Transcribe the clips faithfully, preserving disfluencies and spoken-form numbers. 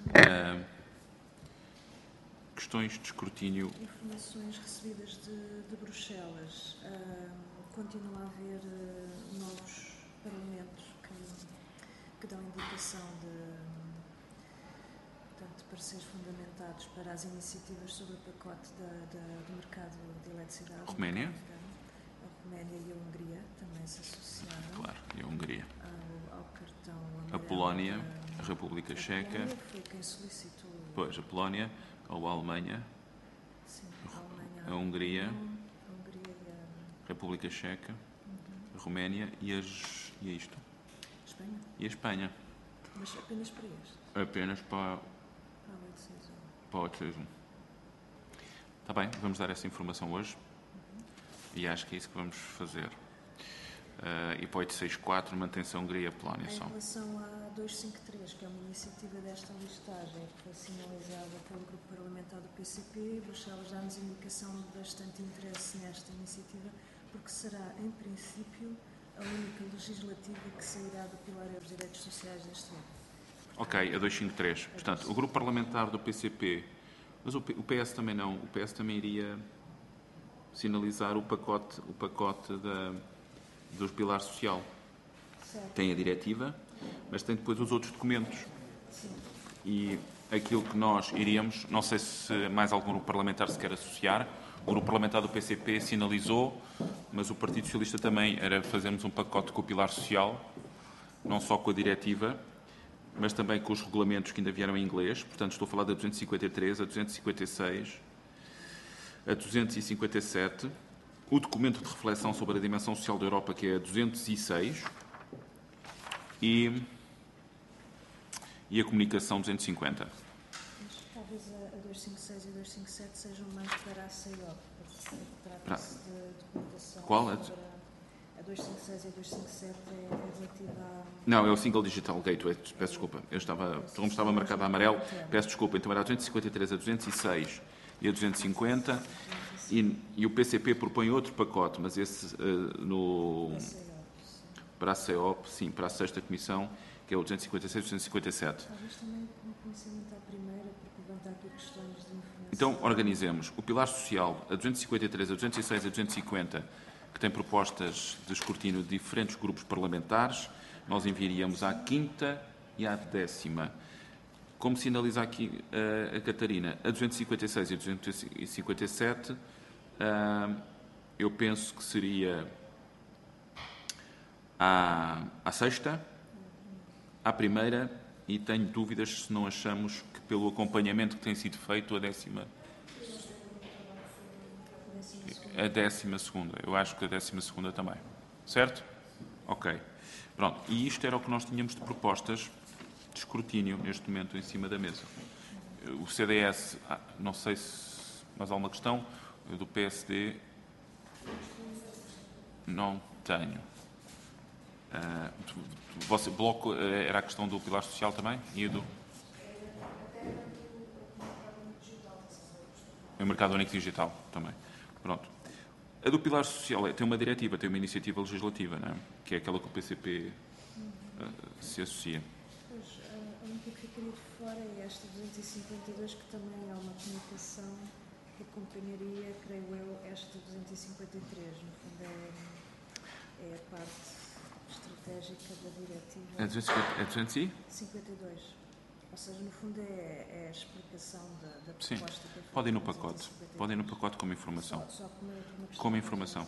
Uh, questões de escrutínio. Informações recebidas de, de Bruxelas. Uh, continua a haver uh, novos parlamentos que, que dão indicação de, portanto, de pareceres fundamentados para as iniciativas sobre o pacote da, da, do mercado de eletricidade. Roménia. A Roménia e a Hungria também se associaram. Claro, e a Hungria. Ao, ao cartão amarelo. A Polónia, da, a República a Checa. Polónia foi quem solicitou. Pois, a Polónia, ou a Alemanha. Sim, a Alemanha. A Hungria. A Hungria e a República Checa. Uhum. A Roménia e, as, e isto. Espanha. E a Espanha. Mas apenas para este? Apenas para, para o oito seis um. Está bem, vamos dar essa informação hoje. Uhum. E acho que é isso que vamos fazer. Uh, e para o oito seis quatro mantém-se a Hungria e a Polónia. Em são. relação à duzentos e cinquenta e três, que é uma iniciativa desta listagem, que foi sinalizada pelo Grupo Parlamentar do P C P, Bruxelas dá-nos indicação de bastante interesse nesta iniciativa, porque será, em princípio, a única legislativa que sairá do pilar dos direitos sociais deste ano. Ok, a duzentos e cinquenta e três. Portanto, o Grupo Parlamentar do P C P, mas o P S também não, o P S também iria sinalizar o pacote, o pacote da, dos pilares social. Certo. Tem a diretiva, mas tem depois os outros documentos. Sim. E aquilo que nós iríamos, não sei se mais algum grupo parlamentar se quer associar, o grupo parlamentar do P C P sinalizou, mas o Partido Socialista também era fazermos um pacote com o pilar social, não só com a diretiva, mas também com os regulamentos que ainda vieram em inglês. Portanto, estou a falar da duzentos e cinquenta e três, a duzentos e cinquenta e seis, a duzentos e cinquenta e sete, o documento de reflexão sobre a dimensão social da Europa, que é a duzentos e seis, e, e a comunicação duzentos e cinquenta. Mas talvez a duzentos e cinquenta e seis e a duzentos e cinquenta e sete sejam mais para a C E O P. Trata-se de documentação. Qual é? A duzentos e cinquenta e seis e a duzentos e cinquenta e sete é relativa a... Não, é o Single Digital Gateway. Peço desculpa. Eu estava, como estava marcado a amarelo, peço desculpa. Então era a duzentos e cinquenta e três, a duzentos e seis e a duzentos e cinquenta. E, e o P C P propõe outro pacote, mas esse uh, no... para a C E O P, sim, para a sexta Comissão, que é o duzentos e cinquenta e seis e duzentos e cinquenta e sete. Talvez também com conhecimento à primeira, porque levantar aqui questões de informação. Então, organizemos. O pilar social, a duzentos e cinquenta e três, a duzentos e seis e a duzentos e cinquenta, que tem propostas de escrutínio de diferentes grupos parlamentares, nós enviaríamos à quinta e à décima. Como sinaliza aqui uh, a Catarina, a duzentos e cinquenta e seis e a duzentos e cinquenta e sete, uh, eu penso que seria à, à sexta, à primeira, e tenho dúvidas se não achamos que, pelo acompanhamento que tem sido feito, a décima... A décima segunda. Eu acho que a décima segunda também. Certo? Ok. Pronto. E isto era o que nós tínhamos de propostas de escrutínio neste momento em cima da mesa. O C D S, ah, não sei se... Mas há uma questão. Do P S D... Não tenho. Uh, você, bloco, era a questão do pilar social também? E do... O mercado único digital também. Pronto. A do pilar social tem uma diretiva, tem uma iniciativa legislativa, não é? Que é aquela que o P C P uh, se associa. Pois, a única que ficaria de fora é esta duzentos e cinquenta e dois, que também é uma comunicação que acompanharia, creio eu, esta duzentos e cinquenta e três. No fundo, é, é a parte estratégica da diretiva. É duzentos e cinquenta e dois. Ou seja, no fundo, é, é a explicação da, da proposta. Sim, que é feita. pode ir no pacote. Pode ir no pacote como informação. Só, só como, como informação.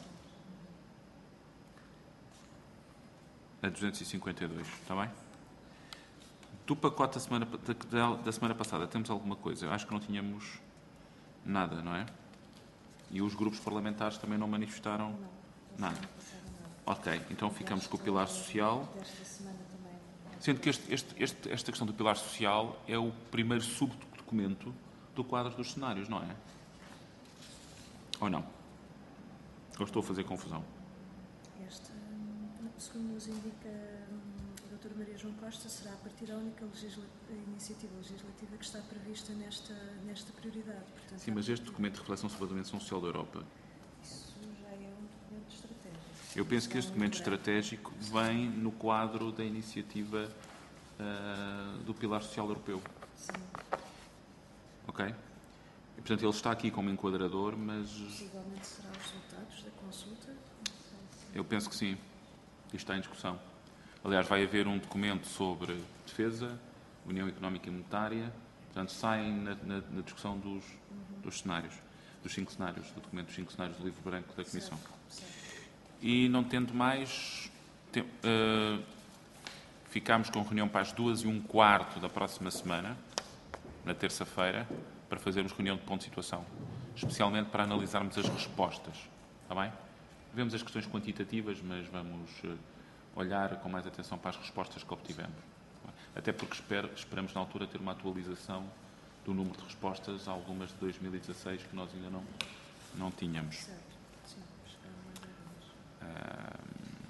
A duzentos e cinquenta e dois, está bem? Do pacote da semana, da, da semana passada, temos alguma coisa? Eu acho que não tínhamos nada, não é? E os grupos parlamentares também não manifestaram não, nada. Ok, então ficamos com o pilar social. Desta semana também. Sendo que este, este, este, esta questão do pilar social é o primeiro subdocumento do quadro dos cenários, não é? Ou não? Ou estou a fazer confusão? Esta, segundo nos indica a doutora Maria João Costa, será a partir da única legisla iniciativa legislativa que está prevista nesta, nesta prioridade. Portanto, sim, mas este documento de reflexão sobre a dimensão social da Europa... Isso já é um documento estratégico. Eu penso que este documento estratégico vem no quadro da iniciativa uh, do Pilar Social Europeu. Sim. Ok? E, portanto, ele está aqui como enquadrador, mas Possivelmente será os resultados da consulta? Não sei. eu penso que sim. Isto está em discussão. Aliás, vai haver um documento sobre defesa, União Económica e Monetária. Portanto, saem na, na, na discussão dos, Uhum. dos cenários, dos cinco cenários, do documento dos cinco cenários do livro branco da Comissão. Certo, certo. E não tendo mais, tem, uh, ficámos com reunião para as duas e um quarto da próxima semana, na terça-feira, para fazermos reunião de ponto de situação, especialmente para analisarmos as respostas. Está bem? Vemos as questões quantitativas, mas vamos uh, olhar com mais atenção para as respostas que obtivemos. Até porque espero, esperamos na altura ter uma atualização do número de respostas, algumas de dois mil e dezasseis que nós ainda não, não tínhamos. Certo, sim, esperam mais algumas.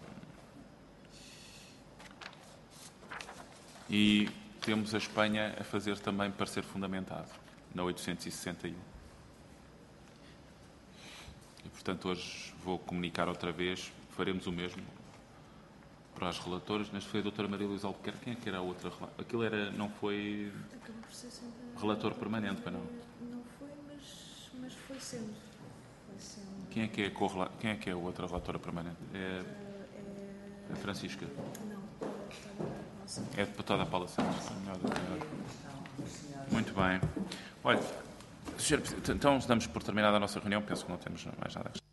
E temos a Espanha a fazer também parecer fundamentado, na oitocentos e sessenta e um. E, portanto, hoje vou comunicar outra vez, faremos o mesmo para as relatoras. Neste foi a doutora Maria Luísa Albuquerque. Quem é que era a outra? Aquilo era, não foi Acabou por ser sempre relator permanente, para não? Não foi, mas, mas foi sendo. Foi sendo. Quem é que é a, correla... Quem é, que é a outra relatora permanente? É É, a Francisca. não, está na nossa. É a deputada Paula Santos. Muito bem. Olha, senhor Presidente, então damos por terminada a nossa reunião. Penso que não temos mais nada a acrescentar.